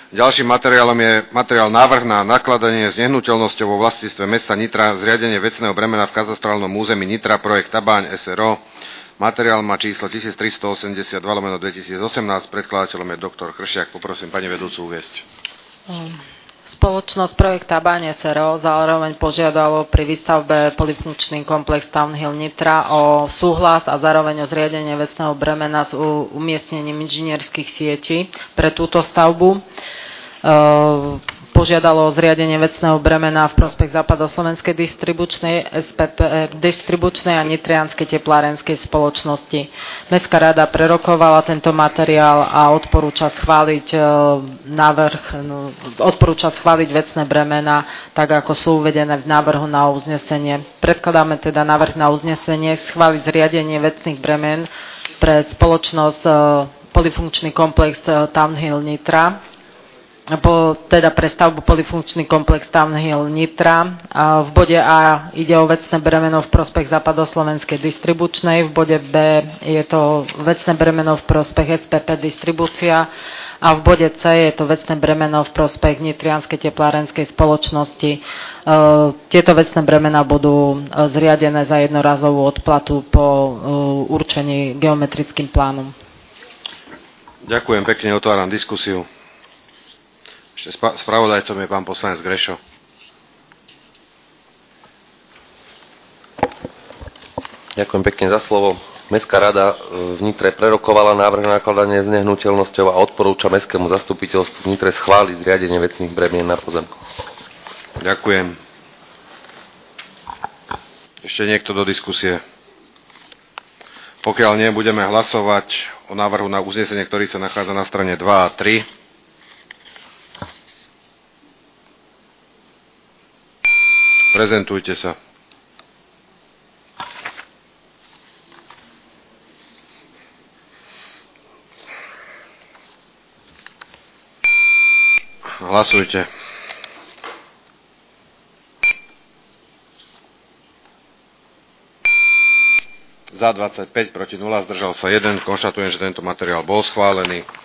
Ďalším materiálom je materiál návrh na nakladanie s nehnuteľnosťou vo vlastníctve mesta Nitra, zriadenie vecného bremena v katastrálnom území Nitra, projekt Tabaň SRO. Materiál má číslo 1382/2018. Predkladateľom je doktor Kršiak. Poprosím pani vedúcu uviesť. Spoločnosť projekt Tabaň SRO zároveň požiadalo pri výstavbe polifunkčný komplex Townhill Nitra o súhlas a zároveň o zriadenie vecného bremena s umiestnením inžinierských sietí pre túto stavbu. Požiadalo o zriadenie vecného bremena v prospech Západoslovenskej distribučnej, SPP distribučnej a Nitrianskej teplárenskej spoločnosti. Mestská rada prerokovala tento materiál a odporúča schváliť vecné bremena, tak ako sú uvedené v návrhu na uznesenie. Predkladáme teda návrh na uznesenie schváliť zriadenie vecných bremen pre spoločnosť polifunkčný komplex Townhill Nitra, teda pre stavbu polifunkčný komplex Townhill Nitra. A v bode A ide o vecné bremeno v prospech Západoslovenskej distribučnej, v bode B je to vecné bremeno v prospech SPP distribúcia a v bode C je to vecné bremeno v prospech Nitrianskej teplárenskej spoločnosti. Tieto vecné bremena budú zriadené za jednorazovú odplatu po určení geometrickým plánom. Ďakujem pekne, otváram diskusiu. Ešte spravodajcom je pán poslanec Grešo. Ďakujem pekne za slovo. Mestská rada v Nitre prerokovala návrh na nakladanie s nehnuteľnosťou a odporúča mestskému zastupiteľstvu v Nitre schváliť zriadenie vecných bremien na pozemku. Ďakujem. Ešte niekto do diskusie? Pokiaľ nie, budeme hlasovať o návrhu na uznesenie, ktorý sa nachádza na strane 2 a 3. Prezentujte sa. Hlasujte. Za 25, proti 0, zdržal sa 1. Konštatujem, že tento materiál bol schválený.